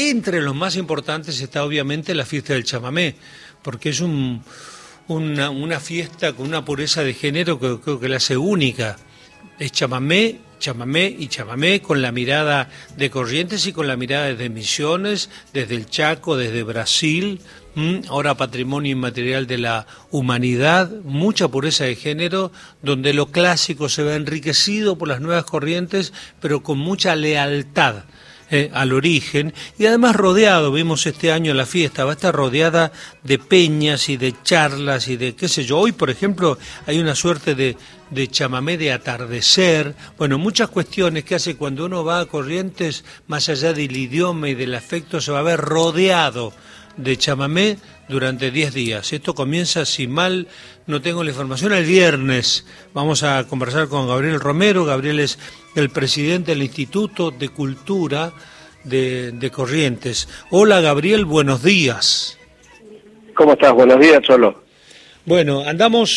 entre los más importantes está obviamente la fiesta del chamamé, porque es una fiesta con una pureza de género que creo que la hace única. Es chamamé, chamamé y chamamé, con la mirada de Corrientes y con la mirada desde Misiones, desde el Chaco, desde Brasil, ahora patrimonio inmaterial de la humanidad, mucha pureza de género, donde lo clásico se ve enriquecido por las nuevas corrientes, pero con mucha lealtad al origen, y además rodeado, vimos este año la fiesta, va a estar rodeada de peñas y de charlas y de qué sé yo. Hoy, por ejemplo, hay una suerte de chamamé de atardecer, bueno, muchas cuestiones que hace cuando uno va a Corrientes, más allá del idioma y del afecto, se va a ver rodeado de chamamé durante 10 días. Esto comienza, si mal no tengo la información, el viernes. Vamos a conversar con Gabriel Romero. Gabriel es el presidente del Instituto de Cultura de Corrientes. Hola Gabriel, buenos días. ¿Cómo estás? Buenos días, Cholo. Bueno, andamos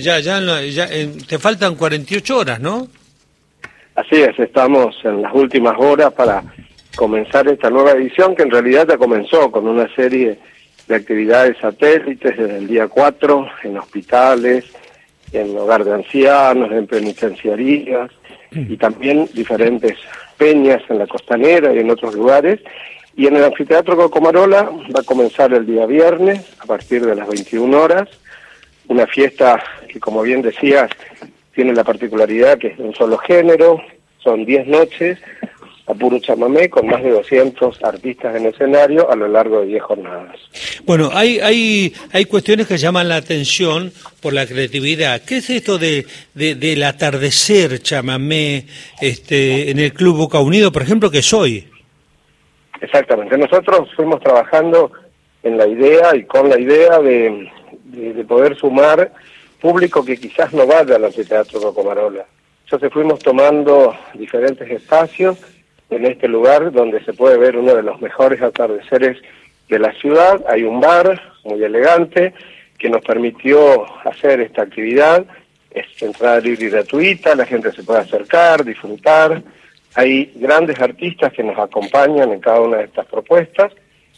te faltan 48 horas, ¿no? Así es, estamos en las últimas horas para comenzar esta nueva edición, que en realidad ya comenzó con una serie de actividades satélites desde el día 4, en hospitales, en hogar de ancianos, en penitenciarías, y también diferentes peñas en la costanera y en otros lugares. Y en el anfiteatro Cocomarola va a comenzar el día viernes, a partir de las 21 horas, una fiesta que, como bien decías, tiene la particularidad que es de un solo género, son 10 noches, a puro chamamé, con más de 200 artistas en escenario a lo largo de 10 jornadas. Bueno, hay cuestiones que llaman la atención por la creatividad. ¿Qué es esto del atardecer chamamé en el Club Boca Unido, por ejemplo, que es hoy? Exactamente. Nosotros fuimos trabajando en la idea y con la idea de poder sumar público que quizás no vaya al anfiteatro Cocomarola. Entonces fuimos tomando diferentes espacios en este lugar donde se puede ver uno de los mejores atardeceres de la ciudad. Hay un bar muy elegante que nos permitió hacer esta actividad. Es entrada libre y gratuita, la gente se puede acercar, disfrutar. Hay grandes artistas que nos acompañan en cada una de estas propuestas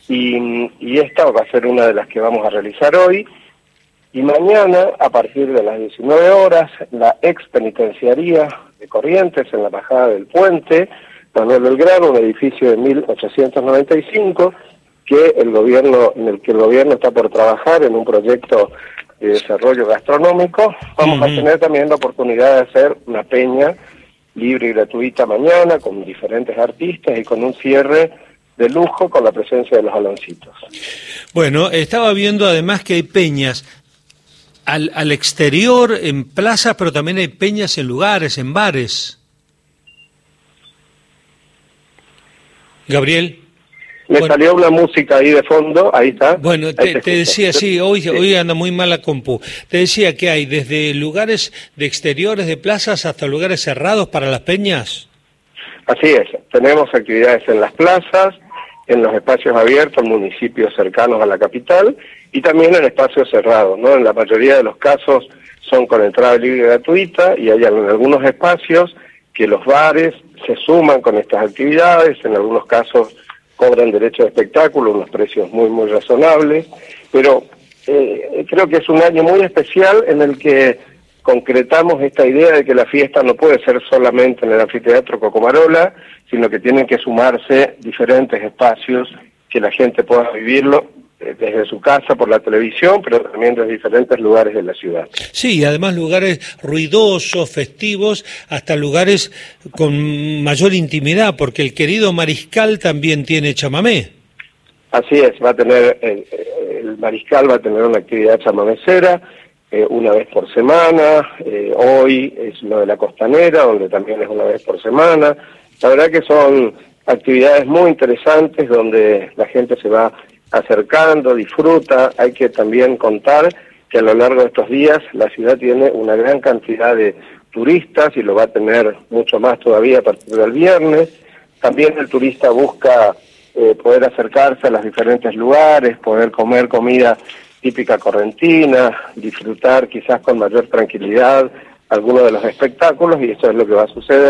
y esta va a ser una de las que vamos a realizar hoy. Y mañana, a partir de las 19 horas, la ex penitenciaría de Corrientes, en la bajada del puente Manuel Belgrano, un edificio de 1895, en el que el gobierno está por trabajar en un proyecto de desarrollo gastronómico. Vamos a tener también la oportunidad de hacer una peña libre y gratuita mañana, con diferentes artistas y con un cierre de lujo con la presencia de los Aloncitos. Bueno, estaba viendo además que hay peñas al exterior, en plazas, pero también hay peñas en lugares, en bares. Gabriel. Me salió una música ahí de fondo, ahí está. Bueno, te decía, sí, hoy anda muy mal la compu. Te decía que hay desde lugares de exteriores, de plazas, hasta lugares cerrados para las peñas. Así es, tenemos actividades en las plazas, en los espacios abiertos, en municipios cercanos a la capital, y también en espacios cerrados, ¿no? En la mayoría de los casos son con entrada libre y gratuita, y hay en algunos espacios que los bares se suman con estas actividades, en algunos casos cobran derecho de espectáculo, unos precios muy, muy razonables, pero creo que es un año muy especial en el que concretamos esta idea de que la fiesta no puede ser solamente en el anfiteatro Cocomarola, sino que tienen que sumarse diferentes espacios que la gente pueda vivirlo desde su casa por la televisión, pero también desde diferentes lugares de la ciudad. Sí, además lugares ruidosos, festivos, hasta lugares con mayor intimidad, porque el querido Mariscal también tiene chamamé. Así es, va a tener el Mariscal va a tener una actividad chamamecera una vez por semana. Hoy es lo de la Costanera, donde también es una vez por semana. La verdad que son actividades muy interesantes donde la gente se va acercando, disfruta. Hay que también contar que a lo largo de estos días la ciudad tiene una gran cantidad de turistas y lo va a tener mucho más todavía a partir del viernes. También el turista busca poder acercarse a los diferentes lugares, poder comer comida típica correntina, disfrutar quizás con mayor tranquilidad algunos de los espectáculos, y eso es lo que va a suceder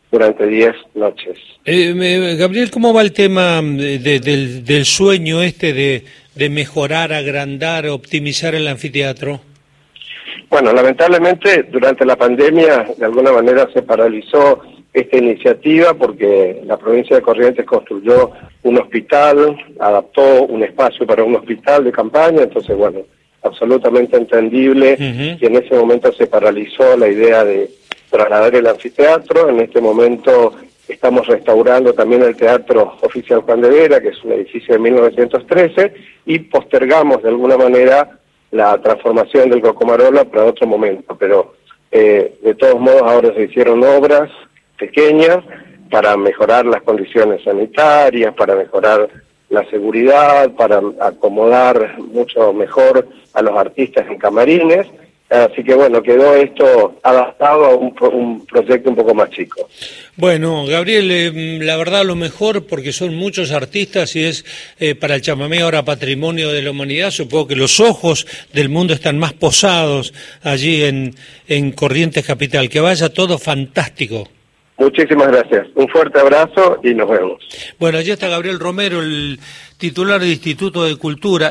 durante 10 noches. Gabriel, ¿cómo va el tema del sueño de mejorar, agrandar, optimizar el anfiteatro? Bueno, lamentablemente durante la pandemia de alguna manera se paralizó esta iniciativa porque la provincia de Corrientes construyó un hospital, adaptó un espacio para un hospital de campaña, entonces bueno, absolutamente entendible que en ese momento se paralizó la idea de trasladar el anfiteatro. En este momento estamos restaurando también el Teatro Oficial Juan de Vera, que es un edificio de 1913, y postergamos de alguna manera la transformación del Cocomarola para otro momento, pero de todos modos ahora se hicieron obras pequeñas para mejorar las condiciones sanitarias, para mejorar la seguridad, para acomodar mucho mejor a los artistas en camarines. Así que bueno, quedó esto adaptado a un proyecto un poco más chico. Bueno, Gabriel, la verdad lo mejor, porque son muchos artistas y es para el chamamé ahora patrimonio de la humanidad. Supongo que los ojos del mundo están más posados allí en Corrientes Capital. Que vaya todo fantástico. Muchísimas gracias. Un fuerte abrazo y nos vemos. Bueno, allí está Gabriel Romero, el titular del Instituto de Cultura.